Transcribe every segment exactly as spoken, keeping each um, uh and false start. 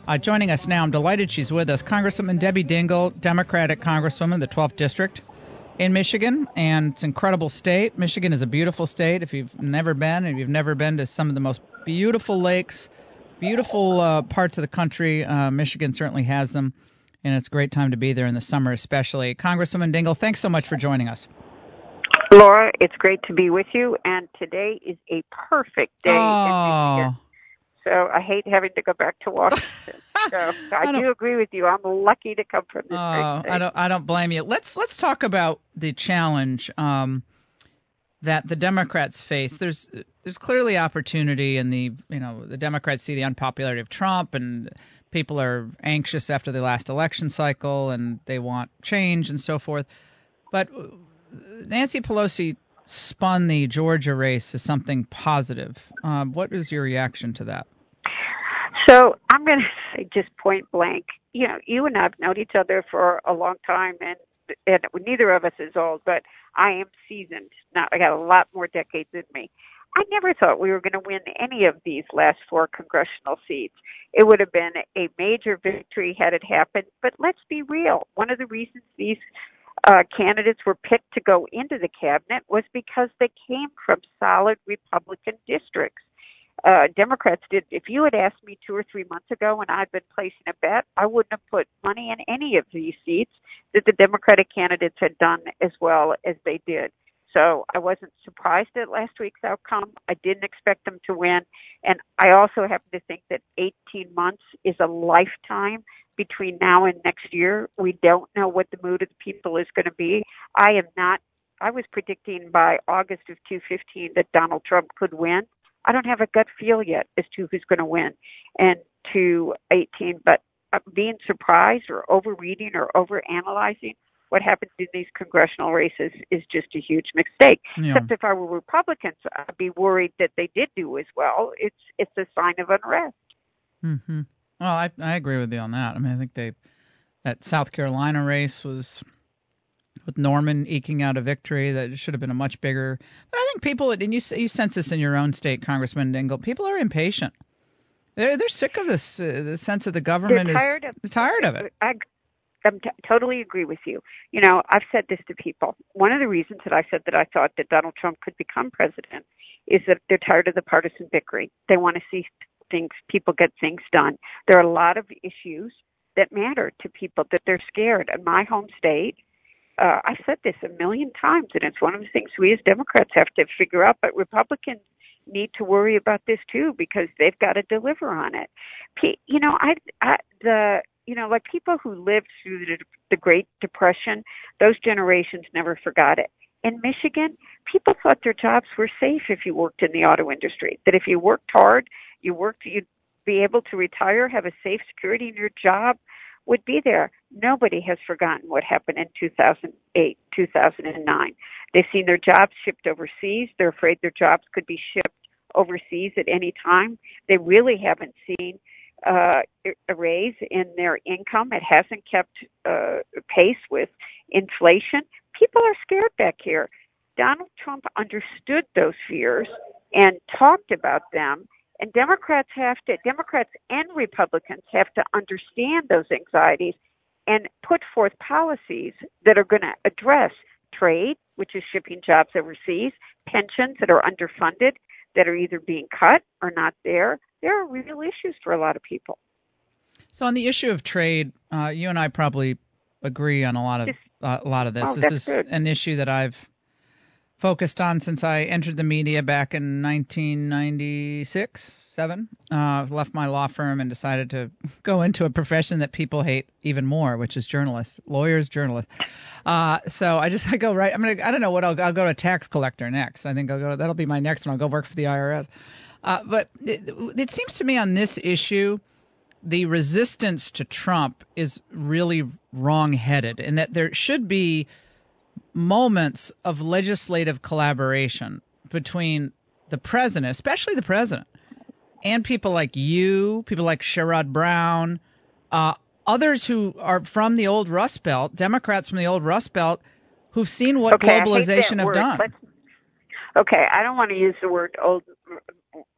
Uh, joining us now, I'm delighted she's with us, Congresswoman Debbie Dingell, Democratic Congresswoman, the twelfth District in Michigan, and it's an incredible state. Michigan is a beautiful state. If you've never been, if you've never been to some of the most beautiful lakes, beautiful uh, parts of the country, uh, Michigan certainly has them, and it's a great time to be there in the summer especially. Congresswoman Dingell, thanks so much for joining us. Laura, it's great to be with you, and today is a perfect day oh. in Michigan. So I hate having to go back to Washington. So I, I do agree with you. I'm lucky to come from this uh, great state. I don't. I don't blame you. Let's let's talk about the challenge um, that the Democrats face. There's there's clearly opportunity, in the you know the Democrats see the unpopularity of Trump, and people are anxious after the last election cycle, and they want change and so forth. But Nancy Pelosi spun the Georgia race as something positive. Um, what is your reaction to that? So I'm going to say just point blank, you know, you and I have known each other for a long time, and, and neither of us is old, but I am seasoned. Now, I got a lot more decades in me. I never thought we were going to win any of these last four congressional seats. It would have been a major victory had it happened, but let's be real. One of the reasons these uh, candidates were picked to go into the cabinet was because they came from solid Republican districts. Uh, Democrats did. If you had asked me two or three months ago when I'd been placing a bet, I wouldn't have put money in any of these seats that the Democratic candidates had done as well as they did. So I wasn't surprised at last week's outcome. I didn't expect them to win. And I also happen to think that eighteen months is a lifetime between now and next year. We don't know what the mood of the people is going to be. I am not, I was predicting by August of two fifteen that Donald Trump could win. I don't have a gut feel yet as to who's going to win and to eighteen, but being surprised or overreading or overanalyzing what happens in these congressional races is just a huge mistake. Yeah. Except if I were Republicans, I'd be worried that they did do as well. It's it's a sign of unrest. Mm-hmm. Well, I I agree with you on that. I mean, I think they that South Carolina race was, with Norman eking out a victory that should have been a much bigger. But I think people, and you you sense this in your own state, Congressman Dingell, people are impatient. They're they're sick of this. Uh, the sense of the government they're tired is of, tired of it. I, I t- totally agree with you. You know, I've said this to people. One of the reasons that I said that I thought that Donald Trump could become president is that they're tired of the partisan bickering. They want to see things, people get things done. There are a lot of issues that matter to people that they're scared. In my home state, Uh, I've said this a million times, and it's one of the things we as Democrats have to figure out, but Republicans need to worry about this too because they've got to deliver on it. You know, I, I the you know, like people who lived through the, the Great Depression, those generations never forgot it. In Michigan, people thought their jobs were safe if you worked in the auto industry, that if you worked hard, you worked, you'd be able to retire, have a safe security in your job, would be there. Nobody has forgotten what happened in two thousand eight, two thousand nine. They've seen their jobs shipped overseas. They're afraid their jobs could be shipped overseas at any time. They really haven't seen uh, a raise in their income. It hasn't kept uh, pace with inflation. People are scared back here. Donald Trump understood those fears and talked about them. And Democrats have to, Democrats and Republicans have to understand those anxieties and put forth policies that are going to address trade, which is shipping jobs overseas, pensions that are underfunded, that are either being cut or not there. There are real issues for a lot of people. So on the issue of trade, uh, you and I probably agree on a lot of uh, a lot of this. Oh, this is good. an issue that I've focused on since I entered the media back in nineteen ninety-six, seven. Uh, left my law firm and decided to go into a profession that people hate even more, which is journalists, lawyers, journalists. Uh, so I just I go right. I'm gonna. I don't know what I'll. I'll go to tax collector next. I think I'll go. That'll be my next one. I'll go work for the I R S. Uh, but it, it seems to me on this issue, the resistance to Trump is really wrong-headed, and that there should be moments of legislative collaboration between the president, especially the president, and people like you, people like Sherrod Brown, uh, others who are from the old Rust Belt, Democrats from the old Rust Belt, who've seen what okay, globalization have word. done. Let's, okay, I don't want to use the word old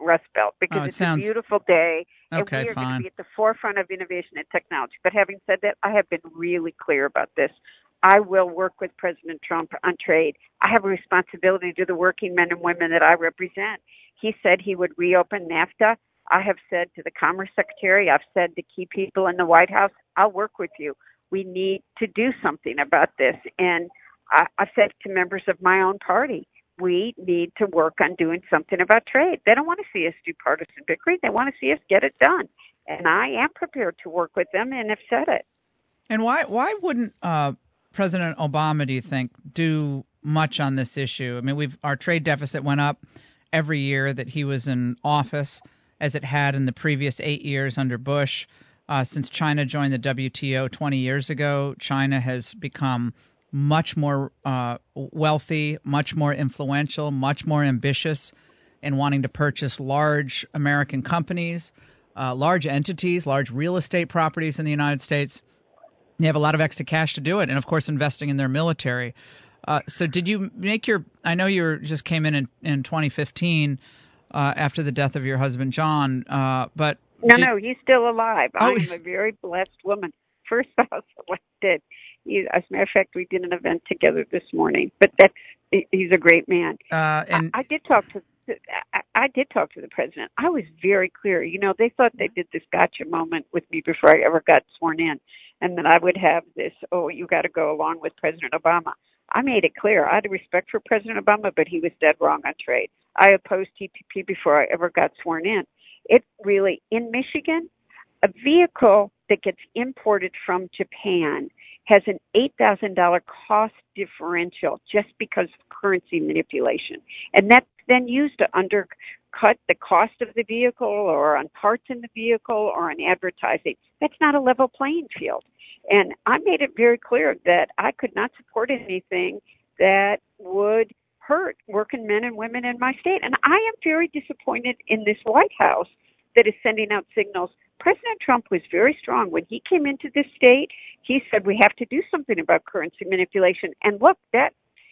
Rust Belt because oh, it it's sounds... a beautiful day, and okay, we are fine. going to be at the forefront of innovation and technology. But having said that, I have been really clear about this. I will work with President Trump on trade. I have a responsibility to the working men and women that I represent. He said he would reopen NAFTA. I have said to the Commerce Secretary, I've said to key people in the White House, I'll work with you. We need to do something about this. And I, I've said to members of my own party, we need to work on doing something about trade. They don't want to see us do partisan bickering. They want to see us get it done. And I am prepared to work with them and have said it. And why why wouldn't uh, President Obama, do you think, do much on this issue? I mean, we've our trade deficit went up every year that he was in office, as it had in the previous eight years under Bush. Uh, since China joined the W T O twenty years ago, China has become much more uh, wealthy, much more influential, much more ambitious in wanting to purchase large American companies, uh, large entities, large real estate properties in the United States. They have a lot of extra cash to do it, and, of course, investing in their military. Uh, so did you make your – I know you were, just came in in, in twenty fifteen uh, after the death of your husband, John, uh, but – No, did, no, he's still alive. Oh, I am a very blessed woman. First spouse elected. He, as a matter of fact, we did an event together this morning. But that's he's a great man. Uh, and I, I did talk to I, I did talk to the president. I was very clear. You know, they thought they did this gotcha moment with me before I ever got sworn in, and that I would have this. Oh, you got to go along with President Obama. I made it clear. I had respect for President Obama, but he was dead wrong on trade. I opposed T P P before I ever got sworn in. It really, in Michigan, a vehicle that gets imported from Japan has an eight thousand dollars cost differential just because of currency manipulation. And that's then used to undercut the cost of the vehicle or on parts in the vehicle or on advertising. That's not a level playing field. And I made it very clear that I could not support anything that would hurt working men and women in my state. And I am very disappointed in this White House that is sending out signals. President Trump was very strong. When he came into this state, he said we have to do something about currency manipulation. And look, that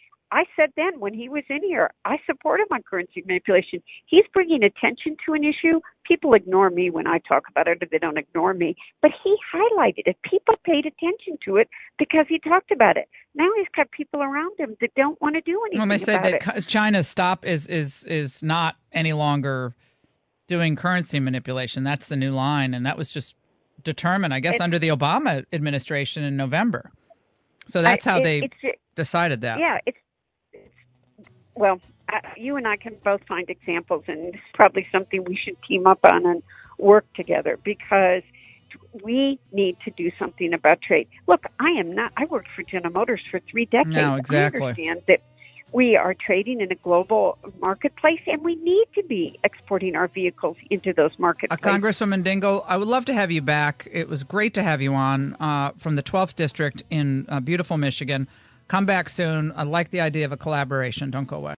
I said then when he was in here, I support him on currency manipulation. He's bringing attention to an issue. People ignore me when I talk about it, or they don't ignore me. But he highlighted it. People paid attention to it because he talked about it. Now he's got people around him that don't want to do anything well, they said about that it. China's stop is, is, is not any longer doing currency manipulation. That's the new line, and that was just determined, I guess, it, under the Obama administration in November. So that's how I, it, they decided that. Yeah, it's, it's well, I, you and I can both find examples, and it's probably something we should team up on and work together because we need to do something about trade. Look, I am not. I worked for General Motors for three decades. No, exactly. I understand that we are trading in a global marketplace, and we need to be exporting our vehicles into those marketplaces. Uh, Congresswoman Dingell, I would love to have you back. It was great to have you on uh, from the twelfth District in uh, beautiful Michigan. Come back soon. I like the idea of a collaboration. Don't go away.